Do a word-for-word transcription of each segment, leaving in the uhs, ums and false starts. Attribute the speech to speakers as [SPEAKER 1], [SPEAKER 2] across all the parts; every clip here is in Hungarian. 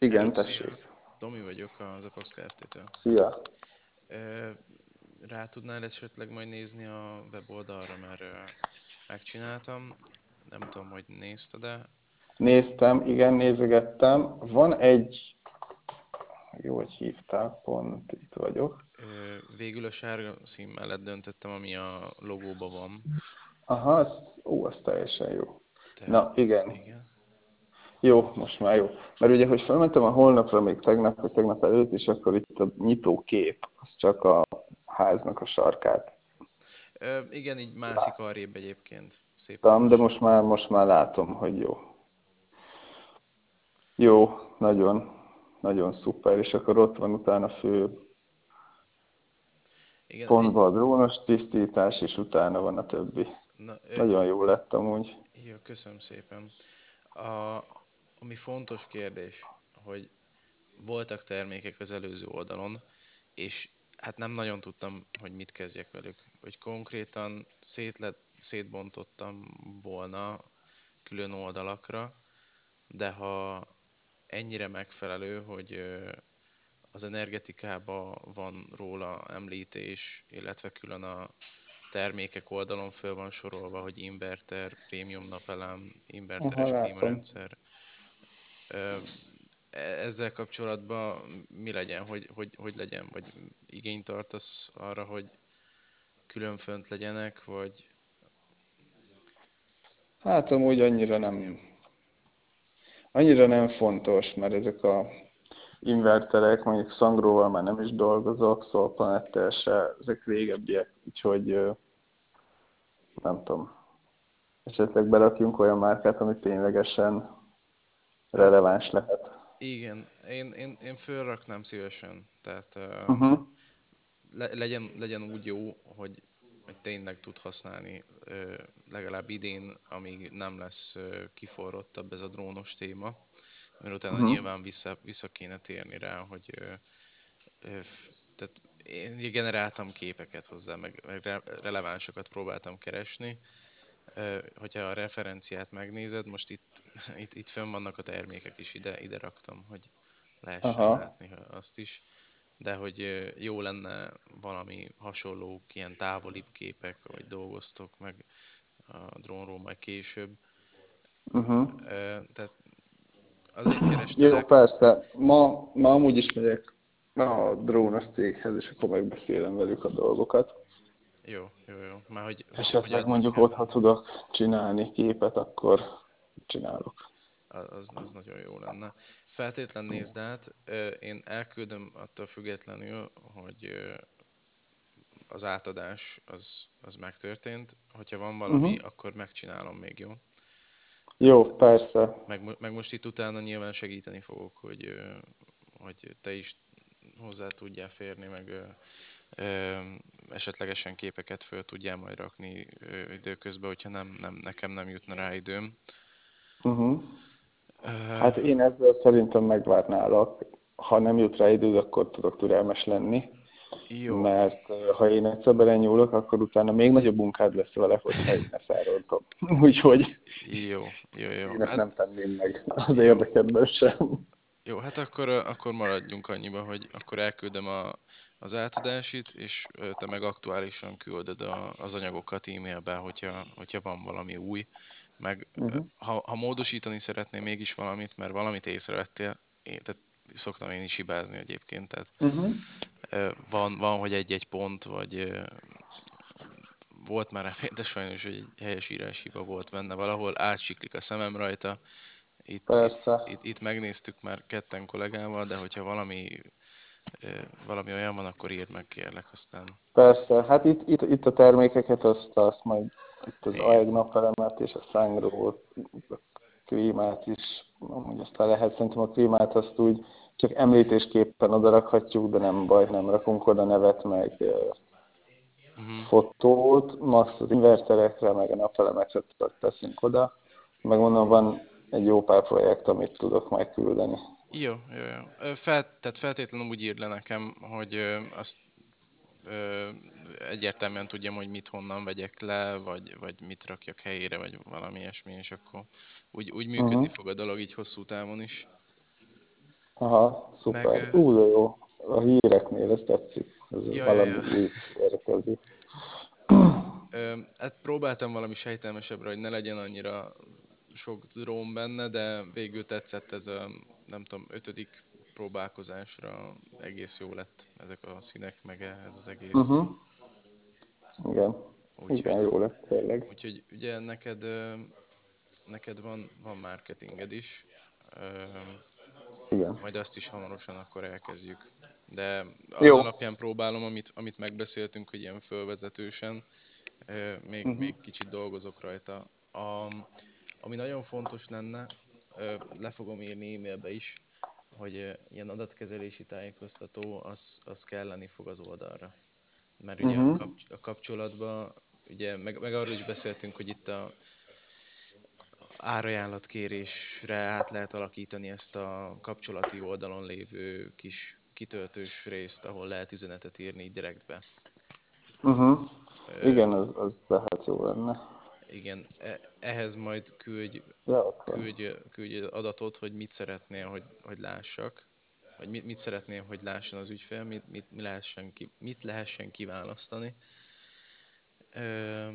[SPEAKER 1] Hello,
[SPEAKER 2] Igen,
[SPEAKER 1] szia!
[SPEAKER 2] tessék.
[SPEAKER 1] Tomi vagyok az Apax Kft-től.
[SPEAKER 2] Szia.
[SPEAKER 1] Ö, Rá tudnál esetleg majd nézni a weboldalra, mert ö, megcsináltam. Nem tudom, hogy nézted-e.
[SPEAKER 2] Néztem, igen, nézegettem. Van egy, jó, hogy hívtál, pont itt vagyok.
[SPEAKER 1] Ö, Végül a sárga szín mellett döntöttem, ami a logóban van.
[SPEAKER 2] Aha, az, ó, az teljesen jó.
[SPEAKER 1] Tehát
[SPEAKER 2] Na, igen.
[SPEAKER 1] igen.
[SPEAKER 2] Jó, most már jó. Mert ugye, hogy felmentem a holnapra még tegnap, vagy tegnap előtt, és akkor itt a nyitó kép, az csak a háznak a sarkát
[SPEAKER 1] Ö, igen, így mászik arrébb egyébként. Szépen
[SPEAKER 2] láttam, de
[SPEAKER 1] lassan.
[SPEAKER 2] most már, most már látom, hogy jó. Jó, nagyon, nagyon szuper, és akkor ott van utána fő
[SPEAKER 1] Igen, egy,
[SPEAKER 2] pontban a drónos tisztítás, és utána van a többi.
[SPEAKER 1] na, ö,
[SPEAKER 2] Nagyon jó lett amúgy.
[SPEAKER 1] jó, köszönöm szépen. A, ami fontos kérdés, hogy voltak termékek az előző oldalon, és hát nem nagyon tudtam, hogy mit kezdjek velük. Hogy konkrétan szétlet, szétbontottam volna külön oldalakra, de ha ennyire megfelelő, hogy ö, az energetikában van róla említés, illetve külön a termékek oldalon föl van sorolva, hogy inverter, prémium napelem,
[SPEAKER 2] Aha,
[SPEAKER 1] inverteres
[SPEAKER 2] látom.
[SPEAKER 1] klímarendszer. Ö, e- Ezzel kapcsolatban mi legyen, hogy, hogy, hogy legyen, vagy igényt tartasz arra, hogy külön fönt legyenek, vagy
[SPEAKER 2] Hát amúgy annyira nem, annyira nem fontos, mert ezek a inverterek, mondjuk Szangróval már nem is dolgozok, Szolpanettel se, ezek régebbiek, úgyhogy ö, nem tudom, esetleg berakjunk olyan márkát, ami ténylegesen
[SPEAKER 1] ö,
[SPEAKER 2] releváns lehet.
[SPEAKER 1] igen, én, én, én fölraknám szívesen, tehát ö,
[SPEAKER 2] Uh-huh.
[SPEAKER 1] le, legyen, legyen úgy jó, hogy, hogy tényleg tud használni ö, legalább idén, amíg nem lesz ö, kiforrottabb ez a drónos téma, mert utána
[SPEAKER 2] Uh-huh.
[SPEAKER 1] nyilván vissza, vissza kéne térni rá, hogy ö, ö, f- tehát én ugye generáltam képeket hozzá, meg, meg re, relevánsokat próbáltam keresni. Ö, hogyha a referenciát megnézed, most itt, itt, itt fönn vannak a termékek is, ide, ide raktam, hogy lehessen
[SPEAKER 2] Aha.
[SPEAKER 1] látni azt is, de hogy ö, jó lenne valami hasonló, ilyen távolibb képek, vagy dolgoztok meg a drónról majd később.
[SPEAKER 2] Uh-huh.
[SPEAKER 1] Ö, Tehát azért
[SPEAKER 2] Jó,
[SPEAKER 1] kerestelek.
[SPEAKER 2] persze. Ma, ma amúgy is megyek a drónos céghez, és akkor megbeszélem velük a dolgokat.
[SPEAKER 1] Jó, jó, jó. Már hogy, hogy, hogy
[SPEAKER 2] Esetleg
[SPEAKER 1] adnak
[SPEAKER 2] mondjuk
[SPEAKER 1] el.
[SPEAKER 2] ott, ha tudok csinálni képet, akkor csinálok.
[SPEAKER 1] Az, az nagyon jó lenne. Feltétlen nézd át, ö, én elküldöm attól függetlenül, hogy ö, az átadás az, az megtörtént. Hogyha van valami,
[SPEAKER 2] Uh-huh.
[SPEAKER 1] akkor megcsinálom még, jó? Tehát
[SPEAKER 2] Jó, persze.
[SPEAKER 1] meg, mo- meg most itt utána nyilván segíteni fogok, hogy, ö, hogy te is hozzá tudjál férni, meg ö, ö, esetlegesen képeket föl tudjál majd rakni ö, időközben, hogyha nem, nem, nekem nem jutna rá időm.
[SPEAKER 2] Uh-huh.
[SPEAKER 1] Ö,
[SPEAKER 2] Hát én ezzel szerintem megvárnálak. Ha nem jut rá időd, akkor tudok türelmes lenni,
[SPEAKER 1] jó.
[SPEAKER 2] mert eh, ha én egyszer belenyúlok, akkor utána még nagyobb munkád lesz vele, hogyha én ezt elrontom. Úgyhogy
[SPEAKER 1] Jó, jó, jó.
[SPEAKER 2] én ezt
[SPEAKER 1] Hát
[SPEAKER 2] nem tenném meg az
[SPEAKER 1] jó.
[SPEAKER 2] érdekedben sem.
[SPEAKER 1] Jó, hát akkor, ö, akkor maradjunk annyiba, hogy akkor elküldöm a, az átadásit, és ö, te meg aktuálisan küldöd a, az anyagokat e-mailbe, hogyha, hogyha van valami új. Meg ö,
[SPEAKER 2] Uh-huh.
[SPEAKER 1] ha, ha módosítani szeretném mégis valamit, mert valamit észrevettél, én, tehát szoktam én is hibázni egyébként, tehát
[SPEAKER 2] Uh-huh.
[SPEAKER 1] ö, van, van, hogy egy-egy pont, vagy ö, volt már rá példa sajnos, hogy egy helyesírás hiba volt benne valahol, átsiklik a szemem rajta, itt, itt,
[SPEAKER 2] Persze.
[SPEAKER 1] itt, itt megnéztük már ketten kollégával, de hogyha valami, ö, valami olyan van, akkor írd meg kérlek, aztán
[SPEAKER 2] Persze, hát itt, itt, itt a termékeket, azt, azt majd itt az
[SPEAKER 1] igen.
[SPEAKER 2] á e gé napelemet és a Sangro a klímát is, amúgy aztán lehet, szerintem a klímát azt úgy csak említésképpen odarakhatjuk, de nem baj, nem rakunk oda nevet, meg eh,
[SPEAKER 1] Uh-huh.
[SPEAKER 2] fotót, azt az inverterekre, meg a napelemekre teszünk oda, meg mondom, van egy jó pár projekt, amit tudok majd küldeni.
[SPEAKER 1] Jó, jó, jó. Ö, Fel, tehát feltétlenül úgy írd le nekem, hogy ö, azt ö, egyértelműen tudjam, hogy mit honnan vegyek le, vagy, vagy mit rakjak helyére, vagy valami ilyesmi, és akkor úgy, úgy működni
[SPEAKER 2] Uh-huh.
[SPEAKER 1] fog a dolog így hosszú távon is.
[SPEAKER 2] Aha,
[SPEAKER 1] Meg,
[SPEAKER 2] szuper. Ú, de jó. A híreknél ez tetszik. Ez
[SPEAKER 1] ja, ja,
[SPEAKER 2] valami
[SPEAKER 1] ja.
[SPEAKER 2] új érkezik.
[SPEAKER 1] Ö, hát próbáltam valami sejtelmesebbre, hogy ne legyen annyira sok drón benne, de végül tetszett ez a, nem tudom, ötödik próbálkozásra egész jó lett ezek a színek, meg ez az egész.
[SPEAKER 2] Uh-huh. Igen. Igen,
[SPEAKER 1] Úgyhogy,
[SPEAKER 2] jó lett tényleg.
[SPEAKER 1] úgyhogy ugye neked, ö, neked van, van marketinged is, ö,
[SPEAKER 2] Igen.
[SPEAKER 1] majd azt is hamarosan akkor elkezdjük. De az
[SPEAKER 2] Jó.
[SPEAKER 1] alapján próbálom, amit, amit megbeszéltünk, hogy ilyen fölvezetősen, ö, még,
[SPEAKER 2] Uh-huh.
[SPEAKER 1] még kicsit dolgozok rajta. A, ami nagyon fontos lenne, ö, le fogom írni e-mailbe is, hogy ö, ilyen adatkezelési tájékoztató, az, az kelleni fog az oldalra. Mert ugye a,
[SPEAKER 2] Uh-huh.
[SPEAKER 1] kapcs- a kapcsolatban, ugye meg, meg arról is beszéltünk, hogy itt a árajánlatkérésre át lehet alakítani ezt a kapcsolati oldalon lévő kis kitöltős részt, ahol lehet üzenetet írni direktbe.
[SPEAKER 2] Uh-huh.
[SPEAKER 1] Ö,
[SPEAKER 2] Igen, az, az lehet jó lenne.
[SPEAKER 1] igen, e- ehhez majd küldj,
[SPEAKER 2] Ja, akkor.
[SPEAKER 1] küldj, küldj adatot, hogy mit szeretnél, hogy, hogy lássak, vagy mit, mit szeretnél, hogy lásson az ügyfél, mit, mit, mi lehessen, ki, mit lehessen kiválasztani, ö,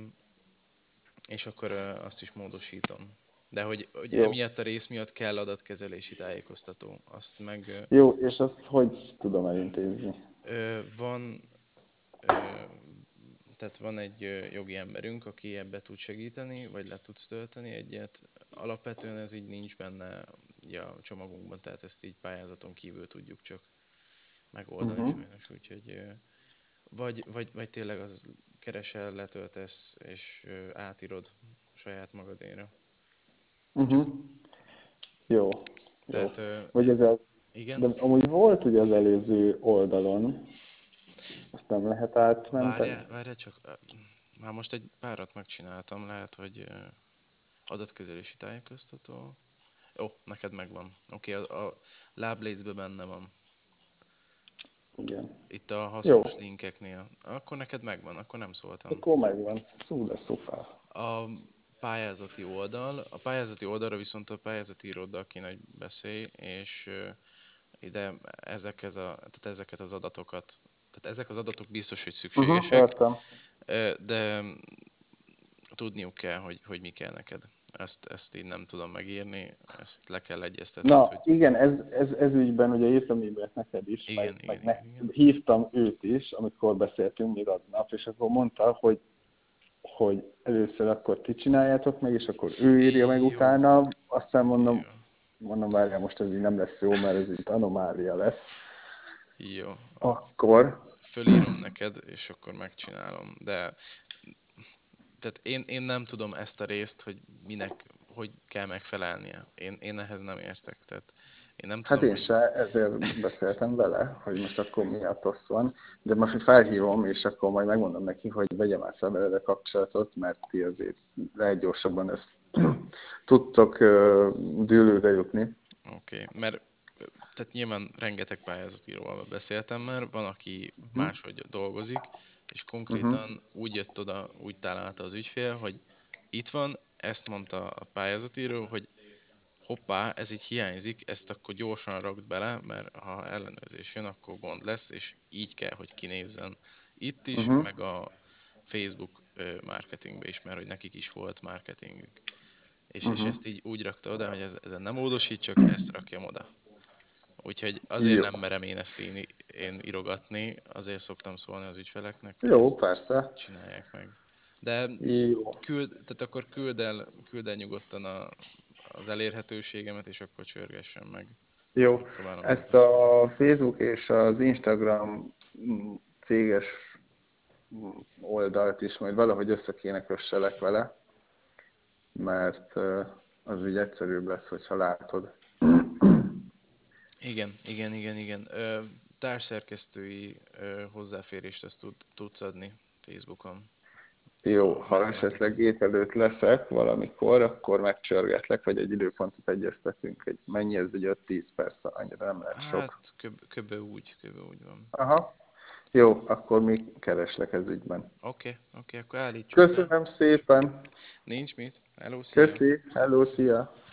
[SPEAKER 1] és akkor ö, azt is módosítom. De hogy, hogy
[SPEAKER 2] Jó.
[SPEAKER 1] emiatt a rész miatt kell adatkezelési tájékoztató. Azt meg ö,
[SPEAKER 2] Jó, és azt hogy tudom elintézni?
[SPEAKER 1] ö, van, ö, tehát van egy ö, jogi emberünk, aki ebbe tud segíteni, vagy le tudsz tölteni egyet. Alapvetően ez így nincs benne ja, a csomagunkban, tehát ezt így pályázaton kívül tudjuk csak megoldani
[SPEAKER 2] Uh-huh.
[SPEAKER 1] sajnos, úgyhogy ö, vagy, vagy, vagy tényleg az keresel, letöltesz, és ö, átírod saját magadéra.
[SPEAKER 2] Uh-huh. Jó. Jó.
[SPEAKER 1] Tehát ö,
[SPEAKER 2] Vagy ez a...
[SPEAKER 1] igen,
[SPEAKER 2] De amúgy volt ugye az előző oldalon, azt nem lehet átmenteni?
[SPEAKER 1] várjál, várjál csak, ö, már most egy párat megcsináltam, lehet, hogy ö, adatkezelési tájékoztató. Ó, neked megvan. Oké, okay, a, a Láblécben benne van.
[SPEAKER 2] Igen.
[SPEAKER 1] Itt a
[SPEAKER 2] Jó.
[SPEAKER 1] hasznos linkeknél. Akkor neked megvan, akkor nem szóltam.
[SPEAKER 2] Akkor megvan. Szú, de szuper.
[SPEAKER 1] A pályázati oldal, a pályázati oldalra viszont a pályázati iroddal kéne, hogy beszélj, és ö, ide ezekhez a, tehát ezeket az adatokat, tehát ezek az adatok biztos, hogy
[SPEAKER 2] Uh-huh,
[SPEAKER 1] szükségesek,
[SPEAKER 2] értem.
[SPEAKER 1] ö, de tudniuk kell, hogy, hogy mi kell neked. Ezt, ezt így nem tudom megírni, ezt le kell egyeztetned,
[SPEAKER 2] Na,
[SPEAKER 1] hogy
[SPEAKER 2] igen, ez, ez, ez ügyben ugye írtam e-mailt neked is, meg,
[SPEAKER 1] igen,
[SPEAKER 2] meg
[SPEAKER 1] igen,
[SPEAKER 2] ne,
[SPEAKER 1] igen, igen.
[SPEAKER 2] hívtam őt is, amikor beszéltünk még aznap, és akkor mondta, hogy, hogy először akkor ti csináljátok meg, és akkor ő írja meg
[SPEAKER 1] Jó,
[SPEAKER 2] utána, aztán mondom,
[SPEAKER 1] jó,
[SPEAKER 2] mondom, várjál, most ez így nem lesz jó, mert ez így anomália lesz.
[SPEAKER 1] jó.
[SPEAKER 2] Akkor,
[SPEAKER 1] Fölírom neked, és akkor megcsinálom. De tehát én, én nem tudom ezt a részt, hogy minek, hogy kell megfelelnie. Én, én ehhez nem értek. Tehát én nem
[SPEAKER 2] hát
[SPEAKER 1] tudom,
[SPEAKER 2] én
[SPEAKER 1] hogy
[SPEAKER 2] se ezért beszéltem vele, hogy most akkor mi a tosz van, de most, hogy felhívom, és akkor majd megmondom neki, hogy vegye már fel veled a kapcsolatot, mert ti azért lehet gyorsabban ezt tudtok ö, dűlőre jutni.
[SPEAKER 1] oké, okay. Mert ö, tehát nyilván rengeteg pályázatíróval beszéltem már, van, aki
[SPEAKER 2] Uh-huh.
[SPEAKER 1] máshogy dolgozik, és
[SPEAKER 2] Uh-huh.
[SPEAKER 1] konkrétan úgy jött oda, úgy találta az ügyfél, hogy itt van, ezt mondta a pályázatíró, hogy hoppá, ez így hiányzik, ezt akkor gyorsan rakd bele, mert ha ellenőrzés jön, akkor gond lesz, és így kell, hogy kinézzen itt is,
[SPEAKER 2] Uh-huh.
[SPEAKER 1] meg a Facebook ö, marketingbe is, mert hogy nekik is volt marketingük. És, és
[SPEAKER 2] Uh-huh.
[SPEAKER 1] ezt így úgy rakta oda, hogy ez, ezen nem módosít, csak ezt rakjam oda. Úgyhogy azért
[SPEAKER 2] Jó.
[SPEAKER 1] nem merem én ezt én, én írogatni, azért szoktam szólni az ügyfeleknek, hogy
[SPEAKER 2] Jó,
[SPEAKER 1] ezt
[SPEAKER 2] persze.
[SPEAKER 1] csinálják meg. De
[SPEAKER 2] Jó.
[SPEAKER 1] küld, tehát akkor küld el, küld el nyugodtan a, az elérhetőségemet, és akkor csörgessen meg.
[SPEAKER 2] Jó.
[SPEAKER 1] Megpróbálom
[SPEAKER 2] Ezt
[SPEAKER 1] megtenni.
[SPEAKER 2] a Facebook és az Instagram mm, céges mm, oldalt is majd valahogy össze kéne kösselek vele, mert ö, az így egyszerűbb lesz, hogyha látod.
[SPEAKER 1] Igen, igen, igen, igen. Ö, társszerkesztői ö, hozzáférést ezt tud, tudsz adni Facebookon.
[SPEAKER 2] Jó,
[SPEAKER 1] A
[SPEAKER 2] ha
[SPEAKER 1] ma-
[SPEAKER 2] esetleg
[SPEAKER 1] marketing.
[SPEAKER 2] gép előtt leszek valamikor, akkor megcsörgetlek, vagy egy időpontot egyeztetünk, hogy mennyi ez, egy öt-tíz perc, annyira nem lehet sok.
[SPEAKER 1] Hát köb, köbbe úgy, köbbe úgy van.
[SPEAKER 2] Aha. Jó, akkor még kereslek ez ügyben.
[SPEAKER 1] Oké, okay, oké, okay, akkor állítsuk be.
[SPEAKER 2] Köszönöm szépen.
[SPEAKER 1] Nincs mit. Hello, szia!
[SPEAKER 2] Köszi. Hello, szia.